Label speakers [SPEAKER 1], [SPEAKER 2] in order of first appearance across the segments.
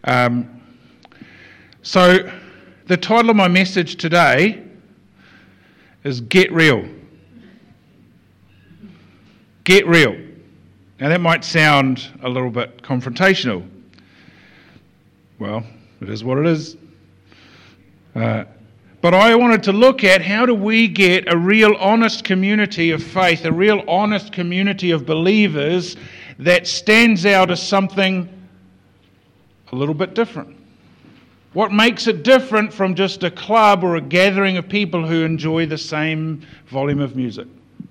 [SPEAKER 1] So the title of my message today is Get Real. Get real. Now that might sound a little bit confrontational. Well, it is what it is. But I wanted to look at how do we get a real honest community of faith, a real honest community of believers that stands out as something a little bit different. What makes it different from just a club or a gathering of people who enjoy the same volume of music?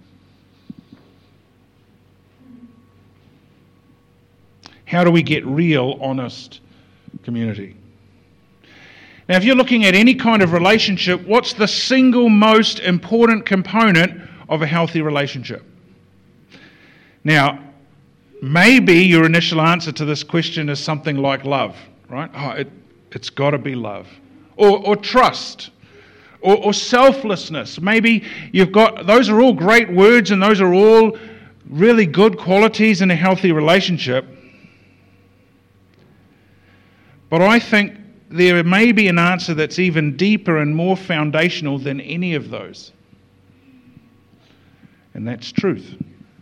[SPEAKER 1] How do we get real, honest community? Now, if you're looking at any kind of relationship, what's the single most important component of a healthy relationship? Now, maybe your initial answer to this question is something like love, right? It's got to be love. Or trust. Or selflessness. Maybe you've got, those are all great words and those are all really good qualities in a healthy relationship. But I think there may be an answer that's even deeper and more foundational than any of those. And that's truth.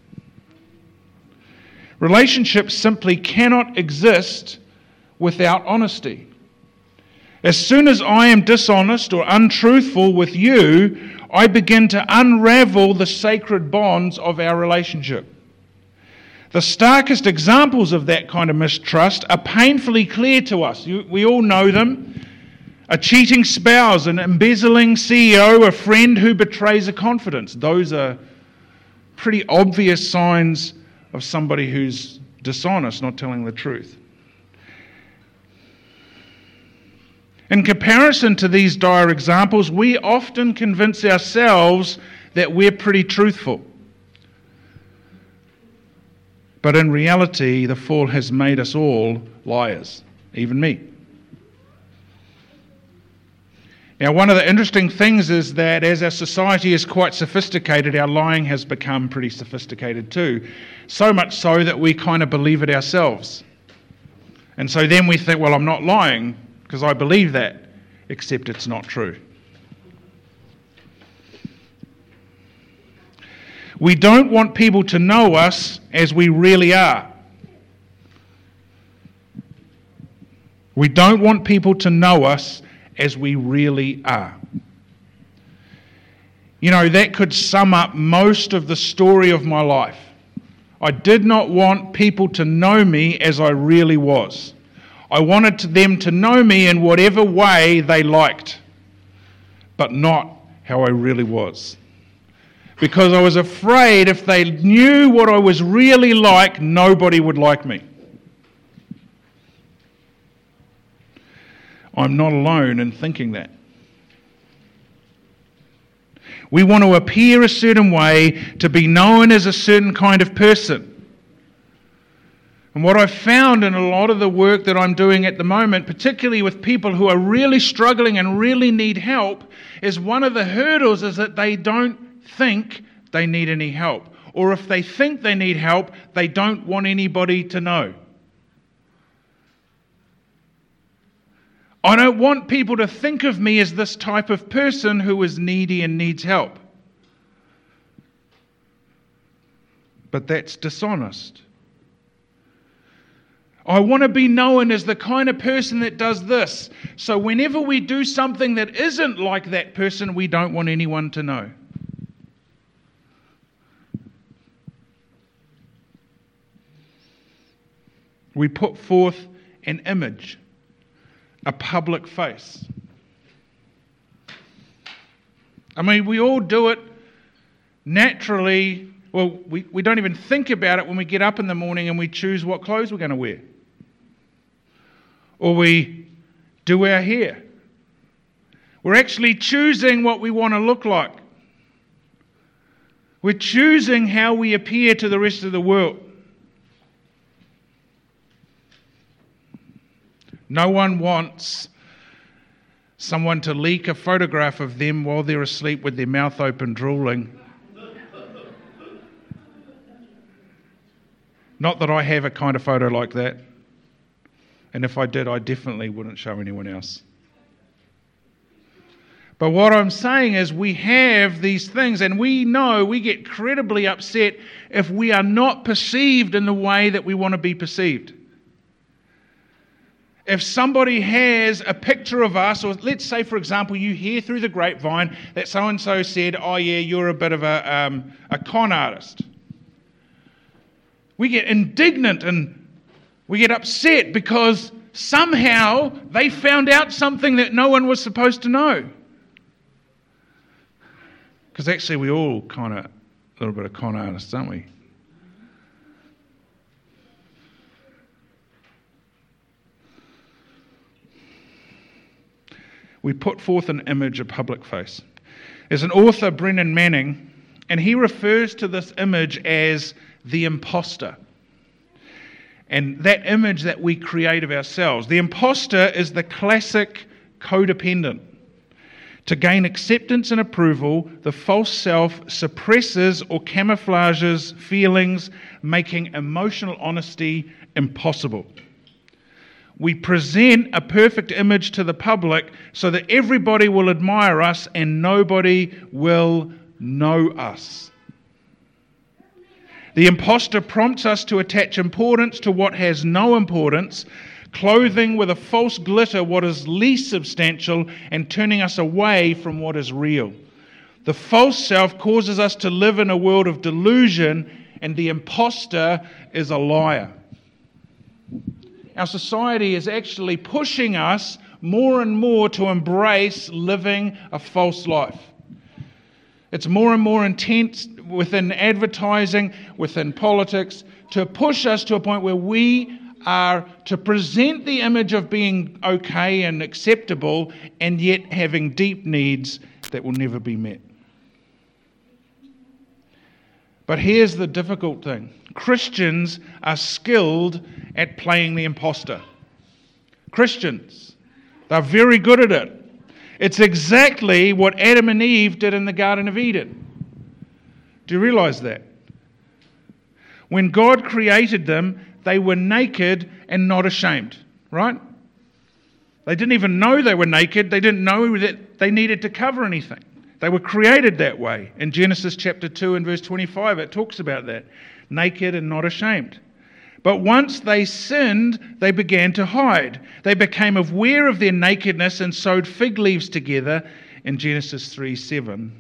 [SPEAKER 1] Relationships simply cannot exist without honesty. As soon as I am dishonest or untruthful with you, I begin to unravel the sacred bonds of our relationship. The starkest examples of that kind of mistrust are painfully clear to us. We all know them. A cheating spouse, an embezzling CEO, a friend who betrays a confidence. Those are pretty obvious signs of somebody who's dishonest, not telling the truth. In comparison to these dire examples, we often convince ourselves that we're pretty truthful. But in reality, the fall has made us all liars, even me. Now, one of the interesting things is that as our society is quite sophisticated, our lying has become pretty sophisticated too. So much so that we kind of believe it ourselves. And so then we think, well, I'm not lying because I believe that, except it's not true. We don't want people to know us as we really are. We don't want people to know us as we really are. You know, that could sum up most of the story of my life. I did not want people to know me as I really was. I wanted them to know me in whatever way they liked, but not how I really was. Because I was afraid if they knew what I was really like, nobody would like me. I'm not alone in thinking that. We want to appear a certain way, to be known as a certain kind of person. And what I've found in a lot of the work that I'm doing at the moment, particularly with people who are really struggling and really need help, is one of the hurdles is that they don't think they need any help. Or if they think they need help, they don't want anybody to know. I don't want people to think of me as this type of person who is needy and needs help. But that's dishonest. I want to be known as the kind of person that does this. So whenever we do something that isn't like that person, we don't want anyone to know. We put forth an image, a public face. I mean, we all do it naturally. Well, we don't even think about it when we get up in the morning and we choose what clothes we're going to wear. Or we do our hair. We're actually choosing what we want to look like. We're choosing how we appear to the rest of the world. No one wants someone to leak a photograph of them while they're asleep with their mouth open, drooling. Not that I have a kind of photo like that. And if I did, I definitely wouldn't show anyone else. But what I'm saying is we have these things, and we know we get incredibly upset if we are not perceived in the way that we want to be perceived. If somebody has a picture of us, or let's say, for example, you hear through the grapevine that so-and-so said, oh yeah, you're a bit of a con artist. We get indignant and we get upset because somehow they found out something that no one was supposed to know. Because actually we all kind of a little bit of con artists, aren't we? We put forth an image, a public face. There's an author, Brennan Manning, and he refers to this image as the imposter. And that image that we create of ourselves. The imposter is the classic codependent. To gain acceptance and approval, the false self suppresses or camouflages feelings, making emotional honesty impossible. We present a perfect image to the public so that everybody will admire us and nobody will know us. The imposter prompts us to attach importance to what has no importance, clothing with a false glitter what is least substantial and turning us away from what is real. The false self causes us to live in a world of delusion, and the imposter is a liar. Our society is actually pushing us more and more to embrace living a false life. It's more and more intense within advertising, within politics, to push us to a point where we are to present the image of being okay and acceptable, and yet having deep needs that will never be met. But here's the difficult thing. Christians are skilled at playing the imposter. Christians, they're very good at it. It's exactly what Adam and Eve did in the Garden of Eden. Do you realize that? When God created them, they were naked and not ashamed, right? They didn't even know they were naked. They didn't know that they needed to cover anything. They were created that way. In Genesis chapter 2 and verse 25, it talks about that. Naked and not ashamed. But once they sinned, they began to hide. They became aware of their nakedness and sewed fig leaves together in Genesis 3:7,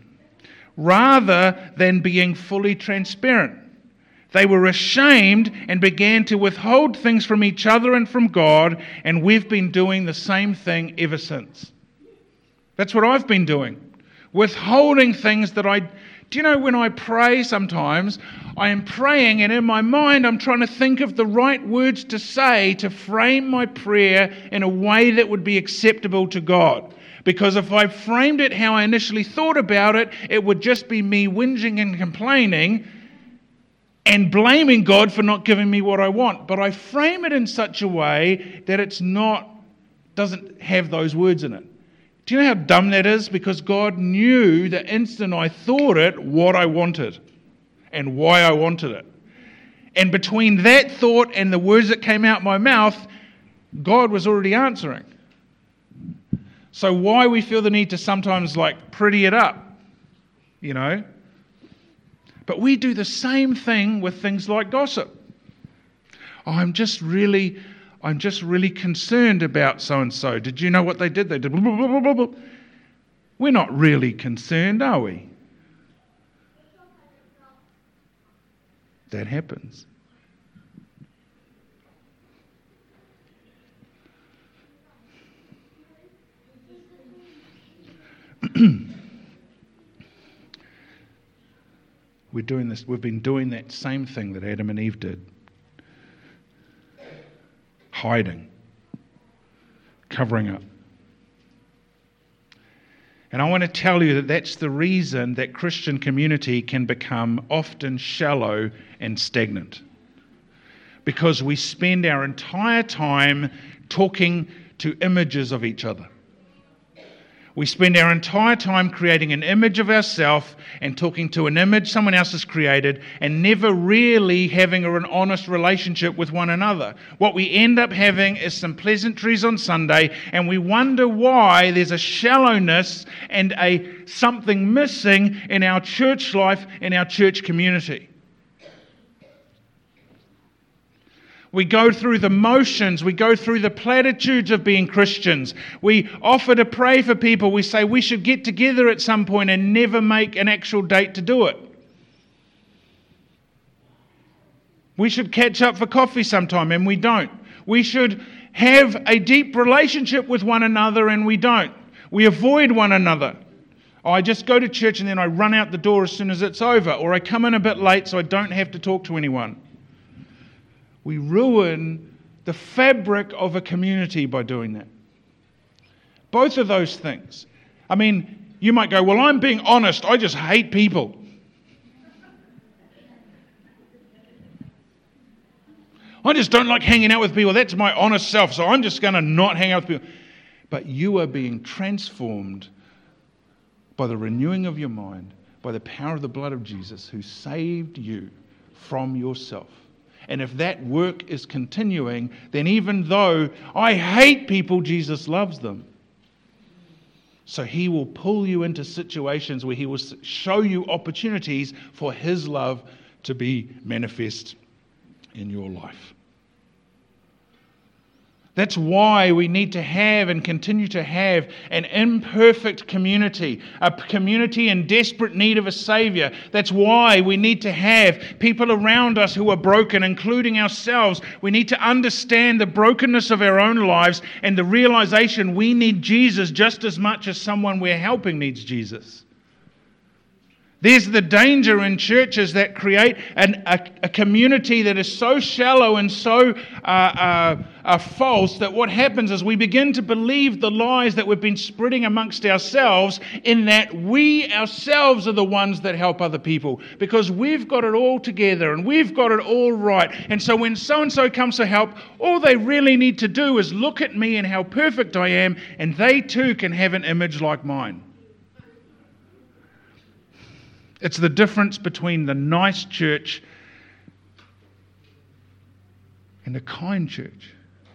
[SPEAKER 1] rather than being fully transparent. They were ashamed and began to withhold things from each other and from God, and we've been doing the same thing ever since. That's what I've been doing. Withholding things that do you know, when I pray sometimes, I am praying and in my mind I'm trying to think of the right words to say to frame my prayer in a way that would be acceptable to God. Because if I framed it how I initially thought about it, it would just be me whinging and complaining and blaming God for not giving me what I want. But I frame it in such a way that doesn't have those words in it. Do you know how dumb that is? Because God knew the instant I thought it what I wanted and why I wanted it. And between that thought and the words that came out my mouth, God was already answering. So why we feel the need to sometimes pretty it up, you know? But we do the same thing with things like gossip. Oh, I'm just really concerned about so-and-so. Did you know what they did? They did blah, blah, blah, blah, blah. We're not really concerned, are we? That happens. We're doing this. We've been doing that same thing that Adam and Eve did. Hiding, covering up. And I want to tell you that that's the reason that Christian community can become often shallow and stagnant. Because we spend our entire time talking to images of each other. We spend our entire time creating an image of ourselves and talking to an image someone else has created and never really having an honest relationship with one another. What we end up having is some pleasantries on Sunday, and we wonder why there's a shallowness and something missing in our church life, in our church community. We go through the motions, we go through the platitudes of being Christians. We offer to pray for people, we say we should get together at some point and never make an actual date to do it. We should catch up for coffee sometime, and we don't. We should have a deep relationship with one another, and we don't. We avoid one another. I just go to church and then I run out the door as soon as it's over, or I come in a bit late so I don't have to talk to anyone. We ruin the fabric of a community by doing that. Both of those things. I mean, you might go, well, I'm being honest. I just hate people. I just don't like hanging out with people. That's my honest self, so I'm just going to not hang out with people. But you are being transformed by the renewing of your mind, by the power of the blood of Jesus who saved you from yourself. And if that work is continuing, then even though I hate people, Jesus loves them. So he will pull you into situations where he will show you opportunities for his love to be manifest in your life. That's why we need to have and continue to have an imperfect community, a community in desperate need of a Saviour. That's why we need to have people around us who are broken, including ourselves. We need to understand the brokenness of our own lives and the realization we need Jesus just as much as someone we're helping needs Jesus. There's the danger in churches that create a community that is so shallow and so false that what happens is we begin to believe the lies that we've been spreading amongst ourselves, in that we ourselves are the ones that help other people because we've got it all together and we've got it all right. And so when so-and-so comes to help, all they really need to do is look at me and how perfect I am, and they too can have an image like mine. It's the difference between the nice church and a kind church.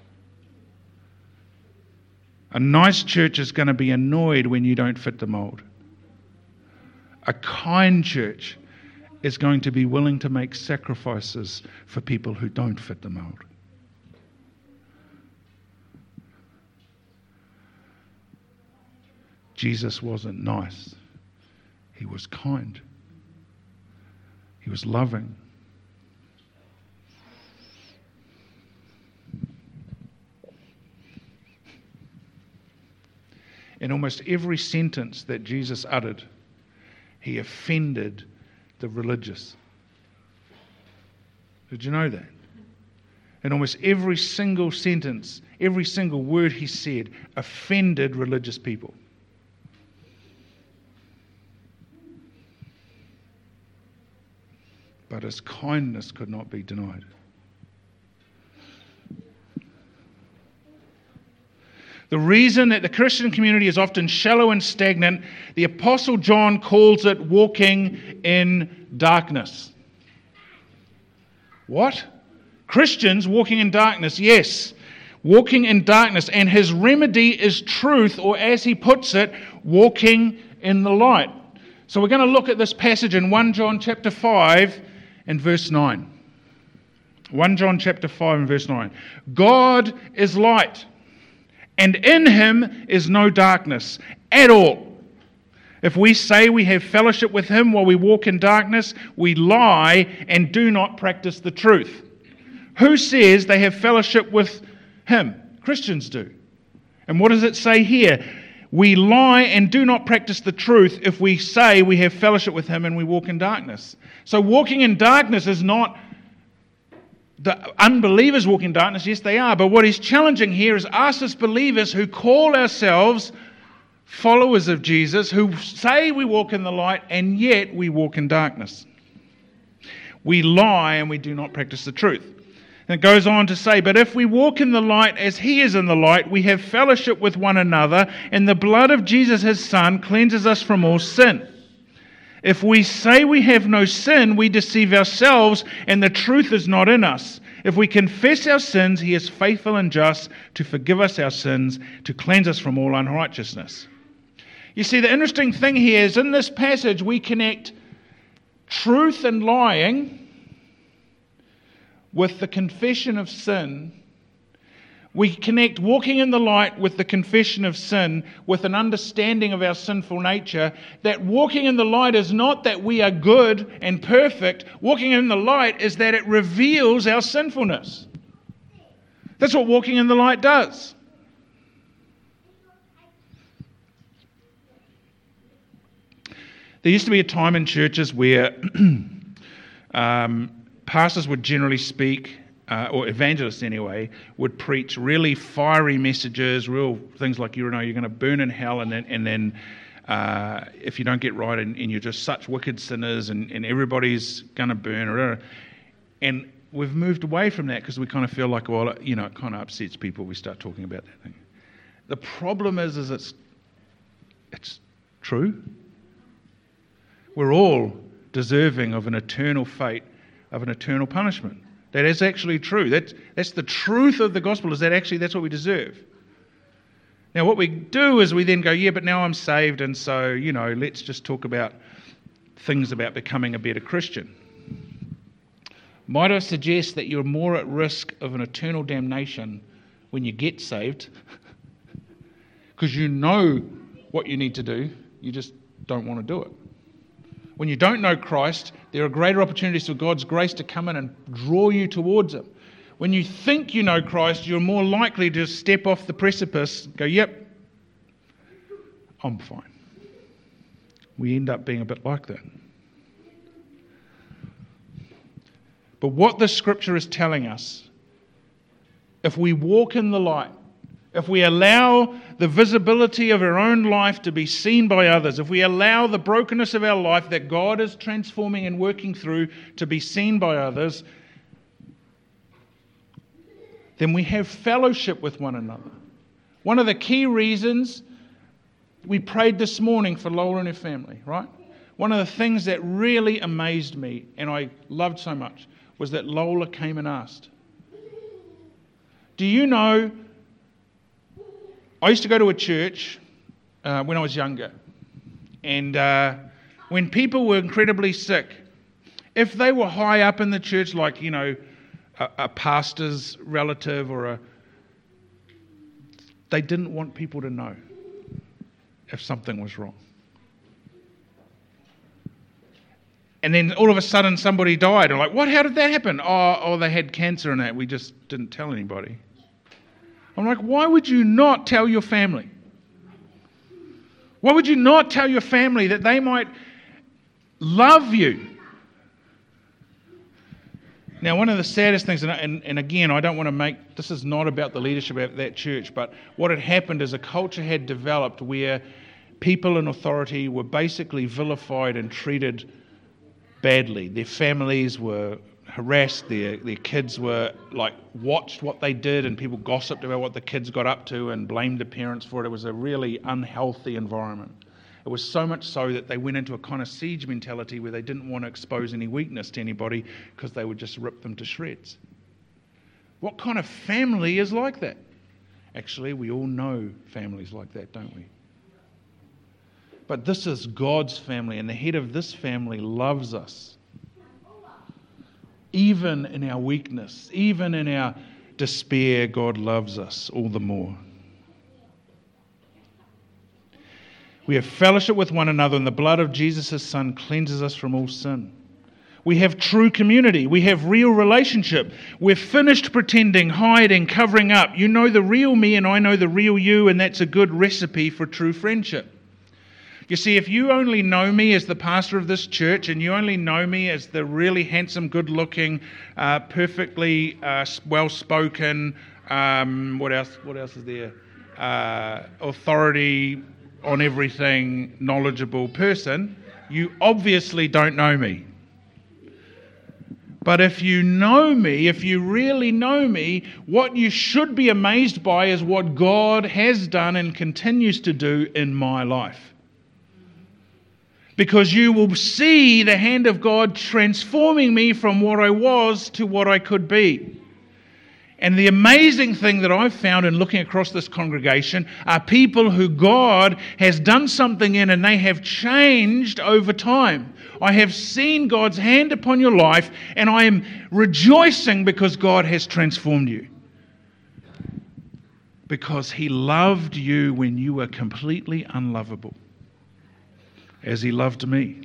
[SPEAKER 1] A nice church is going to be annoyed when you don't fit the mold. A kind church is going to be willing to make sacrifices for people who don't fit the mold. Jesus wasn't nice. He was kind. He was loving. In almost every sentence that Jesus uttered, he offended the religious. Did you know that? In almost every single sentence, every single word he said offended religious people. But his kindness could not be denied. The reason that the Christian community is often shallow and stagnant, the Apostle John calls it walking in darkness. What? Christians walking in darkness? Yes, walking in darkness. And his remedy is truth, or as he puts it, walking in the light. So we're going to look at this passage in 1 John chapter 5 and verse 9. 1 John chapter 5 and verse 9. God is light, and in him is no darkness at all. If we say we have fellowship with him while we walk in darkness, we lie and do not practice the truth. Who says they have fellowship with him? Christians do. And what does it say here? We lie and do not practice the truth if we say we have fellowship with him and we walk in darkness. So walking in darkness is not the unbelievers walk in darkness. Yes, they are. But what he's challenging here is us as believers who call ourselves followers of Jesus, who say we walk in the light and yet we walk in darkness. We lie and we do not practice the truth. And it goes on to say, but if we walk in the light as he is in the light, we have fellowship with one another, and the blood of Jesus, his Son, cleanses us from all sin. If we say we have no sin, we deceive ourselves, and the truth is not in us. If we confess our sins, he is faithful and just to forgive us our sins, to cleanse us from all unrighteousness. You see, the interesting thing here is in this passage we connect truth and lying with the confession of sin. We connect walking in the light with the confession of sin, with an understanding of our sinful nature, that walking in the light is not that we are good and perfect. Walking in the light is that it reveals our sinfulness. That's what walking in the light does. There used to be a time in churches where pastors would generally speak, or evangelists anyway, would preach really fiery messages, real things like, you're going to burn in hell, and then if you don't get right, and you're just such wicked sinners, and everybody's going to burn, or and we've moved away from that because we kind of feel like, well, it kind of upsets people. We start talking about that thing. The problem is it's true. We're all deserving of an eternal fate, of an eternal punishment. That is actually true. That's the truth of the gospel, is that actually that's what we deserve. Now what we do is we then go, yeah, but now I'm saved, and so, let's just talk about things about becoming a better Christian. Might I suggest that you're more at risk of an eternal damnation when you get saved, because you know what you need to do, you just don't want to do it. When you don't know Christ, there are greater opportunities for God's grace to come in and draw you towards Him. When you think you know Christ, you're more likely to step off the precipice and go, yep, I'm fine. We end up being a bit like that. But what the Scripture is telling us, if we walk in the light, if we allow the visibility of our own life to be seen by others, if we allow the brokenness of our life that God is transforming and working through to be seen by others, then we have fellowship with one another. One of the key reasons we prayed this morning for Lola and her family, right? One of the things that really amazed me and I loved so much was that Lola came and asked. Do you know, I used to go to a church when I was younger, and when people were incredibly sick, if they were high up in the church, like, a pastor's relative they didn't want people to know if something was wrong. And then all of a sudden somebody died. I'm like, what? How did that happen? Oh, they had cancer and that. We just didn't tell anybody. I'm like, why would you not tell your family? Why would you not tell your family that they might love you? Now, one of the saddest things, and again, I don't want to make, this is not about the leadership of that church, but what had happened is a culture had developed where people in authority were basically vilified and treated badly. Their families were harassed, their kids were watched what they did, and people gossiped about what the kids got up to and blamed the parents for it. It was a really unhealthy environment. It was so much so that they went into a kind of siege mentality where they didn't want to expose any weakness to anybody because they would just rip them to shreds. What kind of family is like that? Actually, we all know families like that, don't we? But this is God's family, and the head of this family loves us. Even in our weakness, even in our despair, God loves us all the more. We have fellowship with one another, and the blood of Jesus, His Son, cleanses us from all sin. We have true community. We have real relationship. We're finished pretending, hiding, covering up. You know the real me, and I know the real you, and that's a good recipe for true friendship. You see, if you only know me as the pastor of this church, and you only know me as the really handsome, good-looking, perfectly well-spoken, what else is there? Authority on everything, knowledgeable person, you obviously don't know me. But if you know me, if you really know me, what you should be amazed by is what God has done and continues to do in my life. Because you will see the hand of God transforming me from what I was to what I could be. And the amazing thing that I've found in looking across this congregation are people who God has done something in and they have changed over time. I have seen God's hand upon your life and I am rejoicing because God has transformed you. Because He loved you when you were completely unlovable, as He loved me.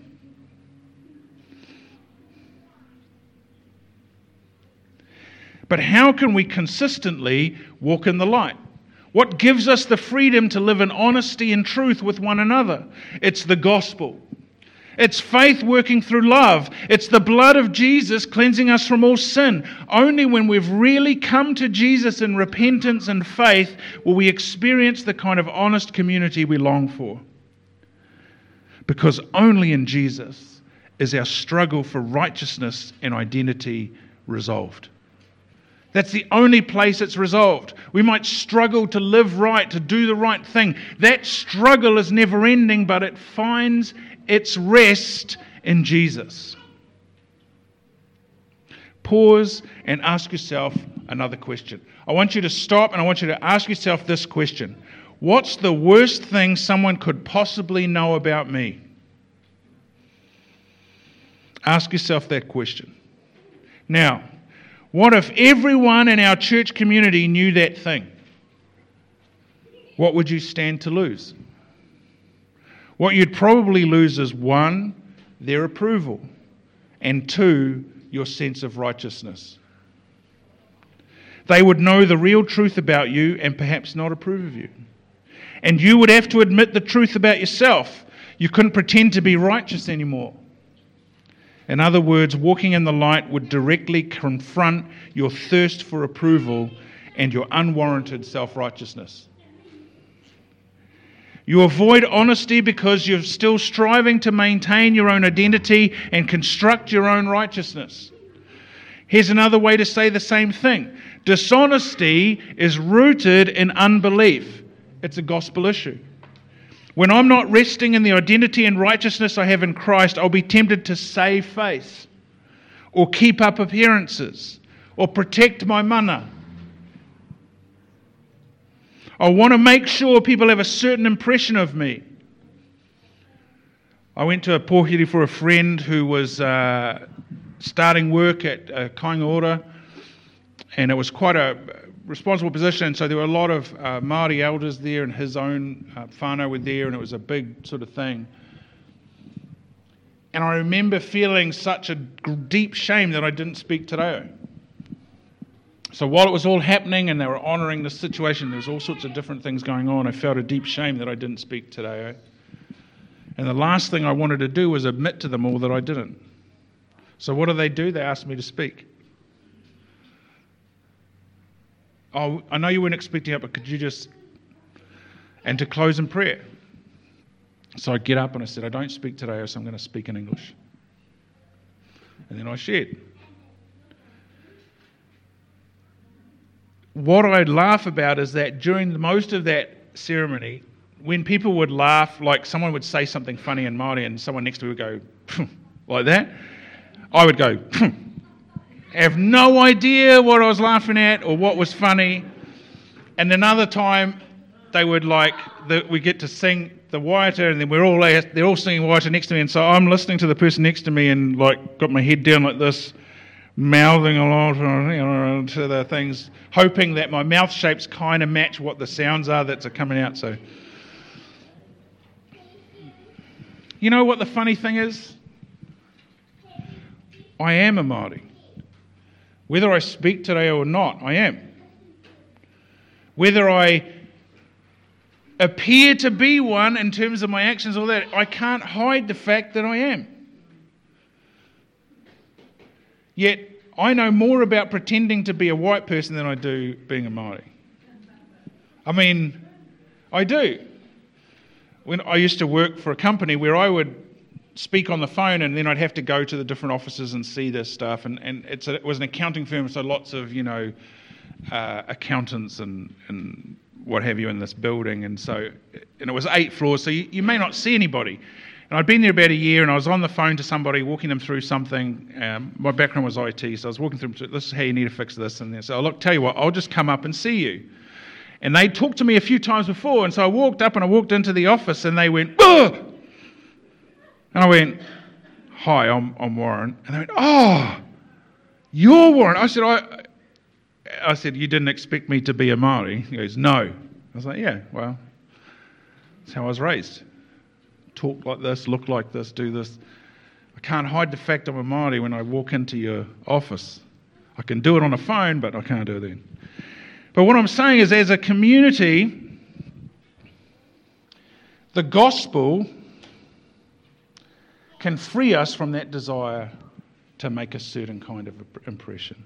[SPEAKER 1] But how can we consistently walk in the light? What gives us the freedom to live in honesty and truth with one another? It's the gospel. It's faith working through love. It's the blood of Jesus cleansing us from all sin. Only when we've really come to Jesus in repentance and faith will we experience the kind of honest community we long for. Because only in Jesus is our struggle for righteousness and identity resolved. That's the only place it's resolved. We might struggle to live right, to do the right thing. That struggle is never ending, but it finds its rest in Jesus. Pause and ask yourself another question. I want you to stop and I want you to ask yourself this question. What's the worst thing someone could possibly know about me? Ask yourself that question. Now, what if everyone in our church community knew that thing? What would you stand to lose? What you'd probably lose is 1, their approval, and 2, your sense of righteousness. They would know the real truth about you and perhaps not approve of you. And you would have to admit the truth about yourself. You couldn't pretend to be righteous anymore. In other words, walking in the light would directly confront your thirst for approval and your unwarranted self-righteousness. You avoid honesty because you're still striving to maintain your own identity and construct your own righteousness. Here's another way to say the same thing. Dishonesty is rooted in unbelief. It's a gospel issue. When I'm not resting in the identity and righteousness I have in Christ, I'll be tempted to save face, or keep up appearances, or protect my mana. I want to make sure people have a certain impression of me. I went to a pōhiri for a friend who was starting work at Kāinga Ora, and it was quite a responsible position, so there were a lot of Māori elders there, and his own whānau were there, and it was a big sort of thing. And I remember feeling such a deep shame that I didn't speak te reo. So while it was all happening and they were honouring this situation, there was all sorts of different things going on, I felt a deep shame that I didn't speak te reo. And the last thing I wanted to do was admit to them all that I didn't. So what do? They asked me to speak. Oh, I know you weren't expecting it, but could you just... And to close in prayer. So I get up and I said, I don't speak te reo, so I'm going to speak in English. And then I shared. What I'd laugh about is that during most of that ceremony, when people would laugh, like someone would say something funny in Māori and someone next to me would go, like that, I would go, have no idea what I was laughing at or what was funny. And another time, they would we get to sing the Waiata, and then they're all singing Waiata next to me, and so I'm listening to the person next to me and got my head down like this, mouthing along to the things, hoping that my mouth shapes kind of match what the sounds are that are coming out. So, you know what the funny thing is? I am a Māori. Whether I speak te reo or not, I am. Whether I appear to be one in terms of my actions or that, I can't hide the fact that I am. Yet, I know more about pretending to be a white person than I do being a Māori. I mean, I do. When I used to work for a company where I would speak on the phone, and then I'd have to go to the different offices and see this stuff. And it was an accounting firm, so lots of, accountants and what have you in this building. And it was 8 floors, so you may not see anybody. And I'd been there about a year, and I was on the phone to somebody, walking them through something. My background was IT, so I was walking through, this is how you need to fix this. And they said, look, tell you what, I'll just come up and see you. And they talked to me a few times before, and so I walked up and I walked into the office, and they went, "Ugh!" And I went, "Hi, I'm Warren." And they went, "Oh, you're Warren." I said, "You didn't expect me to be a Māori?" He goes, "No." I was like, "Yeah, well, that's how I was raised. Talk like this, look like this, do this. I can't hide the fact I'm a Māori when I walk into your office. I can do it on a phone, but I can't do it then." But what I'm saying is, as a community, the gospel can free us from that desire to make a certain kind of impression.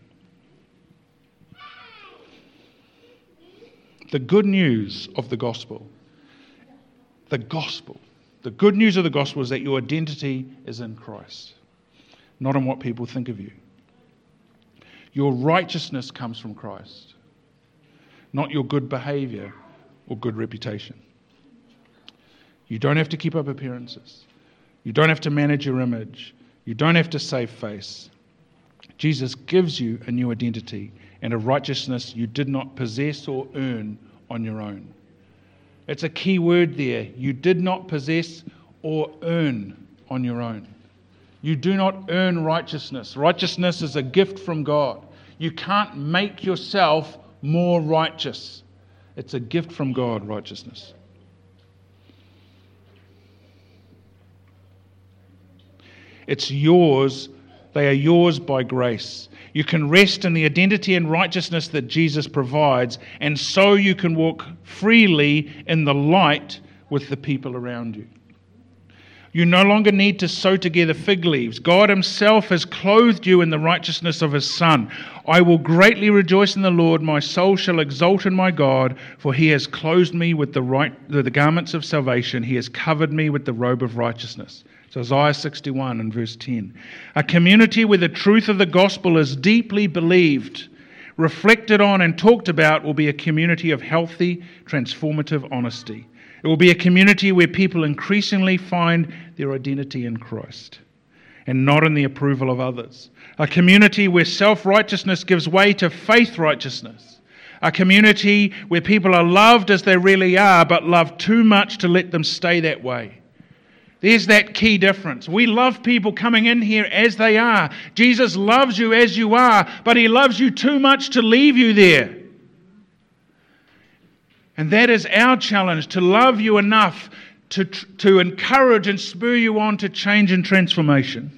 [SPEAKER 1] The good news of the gospel, the good news of the gospel is that your identity is in Christ, not in what people think of you. Your righteousness comes from Christ, not your good behavior or good reputation. You don't have to keep up appearances. You don't have to manage your image. You don't have to save face. Jesus gives you a new identity and a righteousness you did not possess or earn on your own. It's a key word there. You did not possess or earn on your own. You do not earn righteousness. Righteousness is a gift from God. You can't make yourself more righteous. It's a gift from God, righteousness. It's yours. They are yours by grace. You can rest in the identity and righteousness that Jesus provides, and so you can walk freely in the light with the people around you. You no longer need to sew together fig leaves. God himself has clothed you in the righteousness of his Son. I will greatly rejoice in the Lord. My soul shall exult in my God, for he has clothed me with the garments of salvation. He has covered me with the robe of righteousness. So Isaiah 61 and verse 10. A community where the truth of the gospel is deeply believed, reflected on and talked about will be a community of healthy, transformative honesty. It will be a community where people increasingly find their identity in Christ and not in the approval of others. A community where self-righteousness gives way to faith righteousness. A community where people are loved as they really are, but love too much to let them stay that way. There's that key difference. We love people coming in here as they are. Jesus loves you as you are, but he loves you too much to leave you there. And that is our challenge, to love you enough to encourage and spur you on to change and transformation.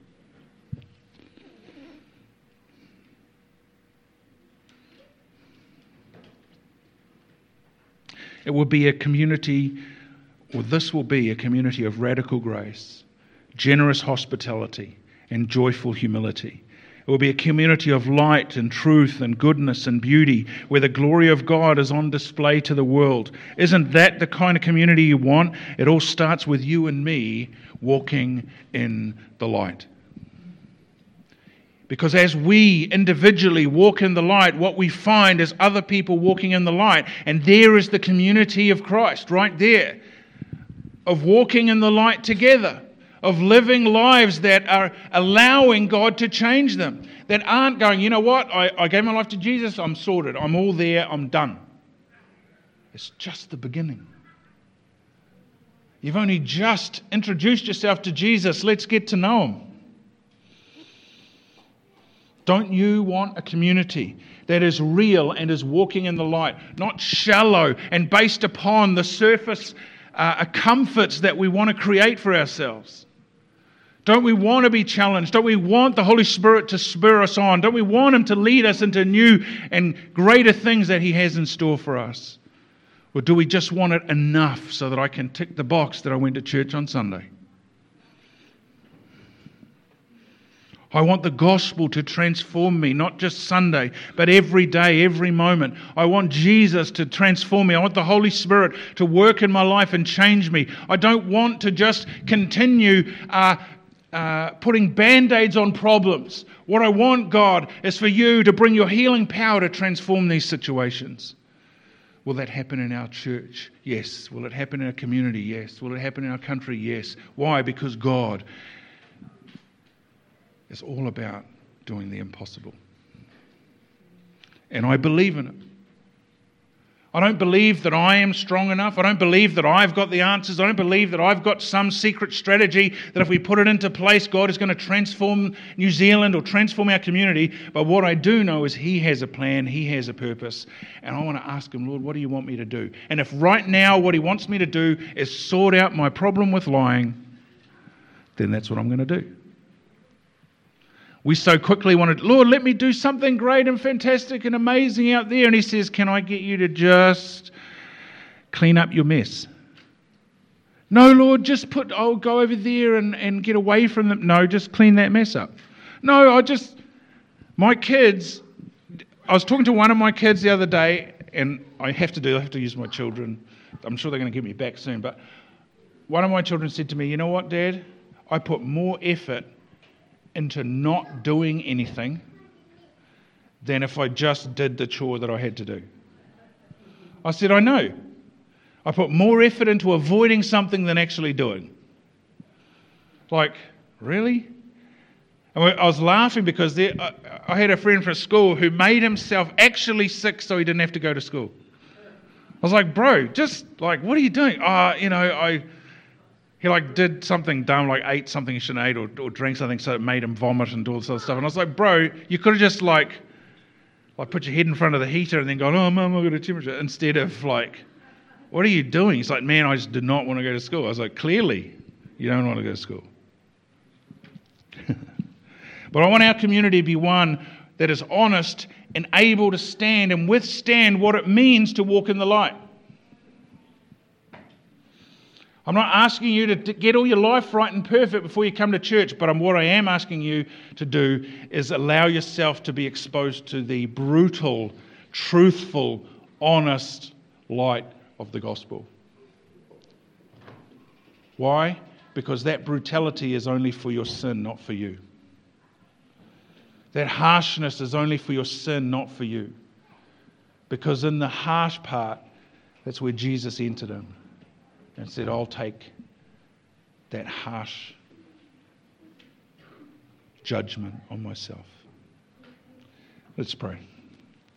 [SPEAKER 1] It will be a community, or this will be a community of radical grace, generous hospitality, and joyful humility. It will be a community of light and truth and goodness and beauty, where the glory of God is on display to the world. Isn't that the kind of community you want? It all starts with you and me walking in the light. Because as we individually walk in the light, what we find is other people walking in the light. And there is the community of Christ, right there, of walking in the light together, of living lives that are allowing God to change them, that aren't going, you know what, I gave my life to Jesus, I'm sorted, I'm all there, I'm done. It's just the beginning. You've only just introduced yourself to Jesus, let's get to know him. Don't you want a community that is real and is walking in the light, not shallow and based upon the surface comforts that we want to create for ourselves? Don't we want to be challenged? Don't we want the Holy Spirit to spur us on? Don't we want him to lead us into new and greater things that he has in store for us? Or do we just want it enough so that I can tick the box that I went to church on Sunday? I want the gospel to transform me, not just Sunday, but every day, every moment. I want Jesus to transform me. I want the Holy Spirit to work in my life and change me. I don't want to just continue putting Band-Aids on problems. What I want, God, is for you to bring your healing power to transform these situations. Will that happen in our church? Yes. Will it happen in our community? Yes. Will it happen in our country? Yes. Why? Because God is all about doing the impossible. And I believe in it. I don't believe that I am strong enough. I don't believe that I've got the answers. I don't believe that I've got some secret strategy that if we put it into place, God is going to transform New Zealand or transform our community. But what I do know is He has a plan, He has a purpose. And I want to ask Him, Lord, what do you want me to do? And if right now what He wants me to do is sort out my problem with lying, then that's what I'm going to do. We so quickly wanted, Lord, let me do something great and fantastic and amazing out there. And He says, can I get you to just clean up your mess? No, Lord, I'll go over there and get away from them. No, just clean that mess up. No, my kids, I was talking to one of my kids the other day, and I have to use my children. I'm sure they're going to get me back soon. But one of my children said to me, you know what, Dad? I put more effort into not doing anything than if I just did the chore that I had to do. I said, I know. I put more effort into avoiding something than actually doing. Like, really? And I was laughing because I had a friend from school who made himself actually sick so he didn't have to go to school. I was like, bro, just like, what are you doing? He did something dumb, like ate something he shouldn't have ate or drank something so it made him vomit and do all this other stuff. And I was like, bro, you could have just like put your head in front of the heater and then gone, oh, Mum, I've got a temperature. Instead of like, what are you doing? He's like, man, I just did not want to go to school. I was like, clearly, you don't want to go to school. But I want our community to be one that is honest and able to stand and withstand what it means to walk in the light. I'm not asking you to get all your life right and perfect before you come to church, but what I am asking you to do is allow yourself to be exposed to the brutal, truthful, honest light of the gospel. Why? Because that brutality is only for your sin, not for you. That harshness is only for your sin, not for you. Because in the harsh part, that's where Jesus entered in and said, I'll take that harsh judgment on myself. Let's pray.